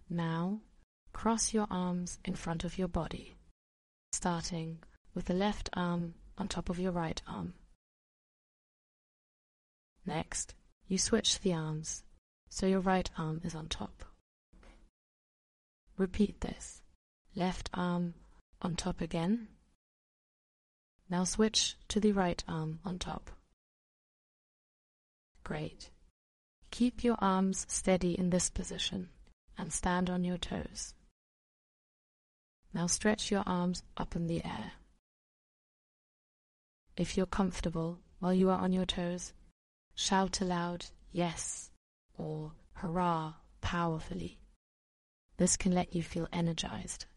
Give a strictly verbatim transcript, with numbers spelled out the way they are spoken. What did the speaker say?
Now, cross your arms in front of your body, starting with the left arm on top of your right arm. Next, you switch the arms, so your right arm is on top. Repeat this. Left arm on top again. Now switch to the right arm on top. Great. Keep your arms steady in this position and stand on your toes. Now stretch your arms up in the air. If you're comfortable while you are on your toes, shout aloud, yes, or hurrah, powerfully. This can let you feel energized.